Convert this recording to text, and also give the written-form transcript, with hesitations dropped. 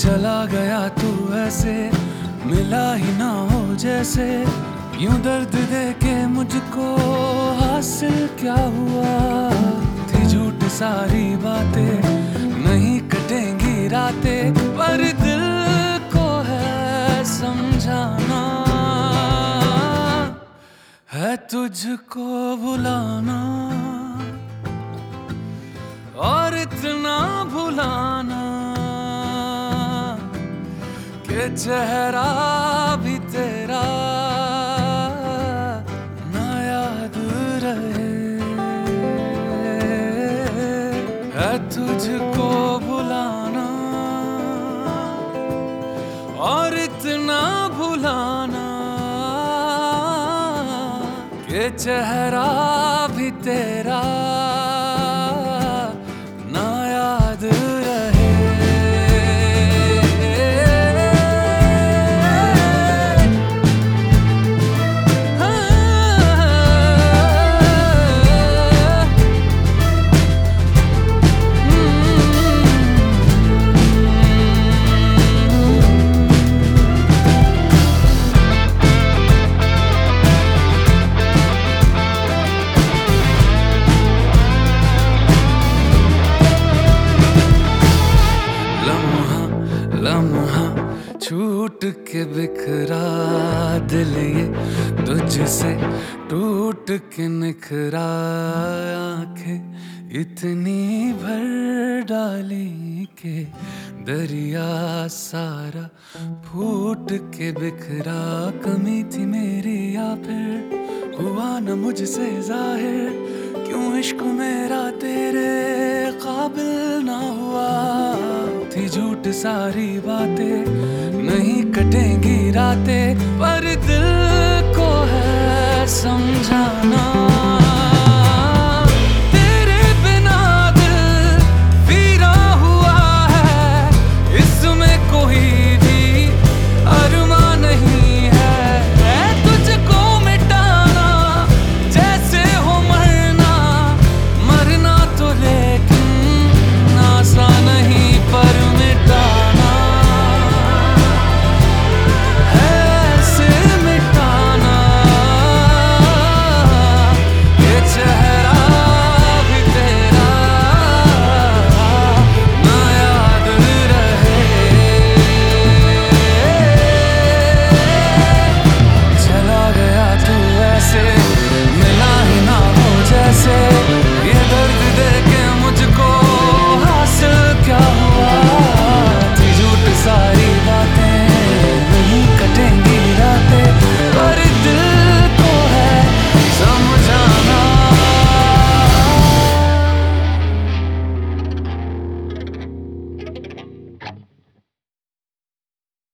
चला गया तू ऐसे, मिला ही ना हो जैसे। यूं दर्द दे के मुझको हासिल क्या हुआ? थी झूठ सारी बातें, नहीं कटेंगी रातें, पर दिल को है समझाना, है तुझको भुलाना और इतना भुलाना कि चेहरा भी तेरा ना याद रहे। है तुझको भुलाना और इतना भुलाना कि चेहरा भी तेरा ना याद रहे। लम्हा छूट के बिखरा दिल ये तुझसे टूट के निखरा। आंखें इतनी भर डाली के दरिया सारा फूट के बिखरा। कमी थी मेरी या फिर हुआ न मुझसे जाहिर, क्यों इश्क मेरा तेरे काबिल ना हुआ? थी झूठ सारी बातें, नहीं कटेंगी रातें, पर दिल को है समझा